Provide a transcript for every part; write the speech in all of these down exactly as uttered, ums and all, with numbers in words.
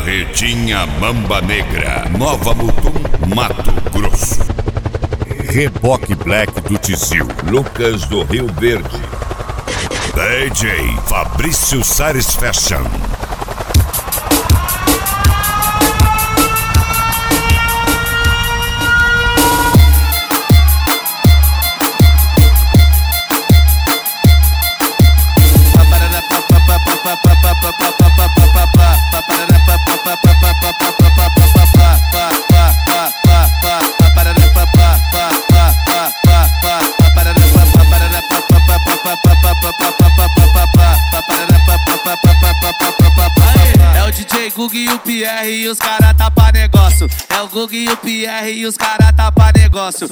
Barretinha Mamba Negra, Nova Mutum, Mato Grosso. Reboque Black do Tizil, Lucas do Rio Verde. D J Fabrício Sares Fashion. É o D J Gug e o Pierre e os cara tá pra negócio. É o Gug e o Pierre e os cara tá pra negócio.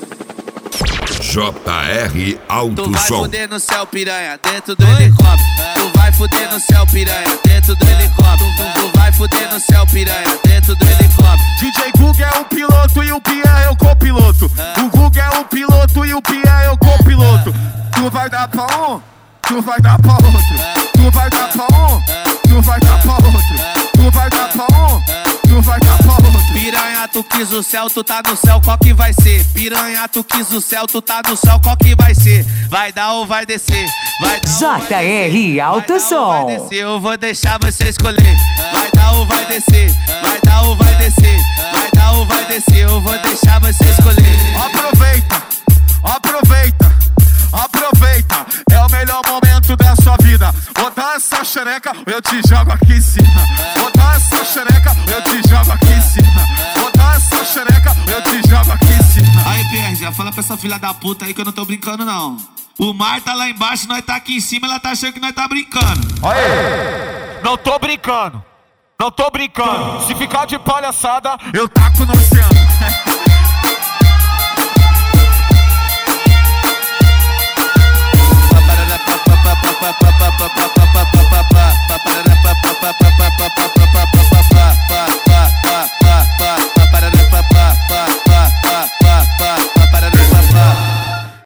J R Alto Tu vai Som. fuder no céu, piranha, dentro do helicóptero. Tu vai fuder no céu, piranha, dentro do helicóptero. Tu vai fuder no céu, piranha, dentro do helicóptero. D J Gug é o piloto e o Pierre é o copiloto. O Gug é o piloto e o Pierre é o copiloto. Tu vai dar pra um, tu vai dar pra outro. Tu vai dar pra um, tu vai dar pra outro. Tu vai dar pra um, tu vai dar pra outro. Piranha, tu quis o céu, tu tá no céu, qual que vai ser? Piranha, tu quis o céu, tu tá no céu, qual que vai ser? Vai dar ou vai descer? Vai dar J R Alto Som. vai descer, eu vou deixar você escolher. Vai dar ou vai descer? Vai dar ou vai descer? Vai dar ou vai descer? Eu vou deixar você escolher. Aproveita, aproveita, aproveita. É o melhor momento da sua vida. Botar essa xereca, eu te jogo aqui em cima. Botar essa xereca, eu te jogo aqui em cima. Botar essa xereca, eu te jogo aqui em cima. Aí, Pierre, já fala pra essa filha da puta aí que eu não tô brincando, não. O mar tá lá embaixo, nós tá aqui em cima, ela tá achando que nós tá brincando. Aí, não tô brincando, não tô brincando. Se ficar de palhaçada, eu taco no oceano.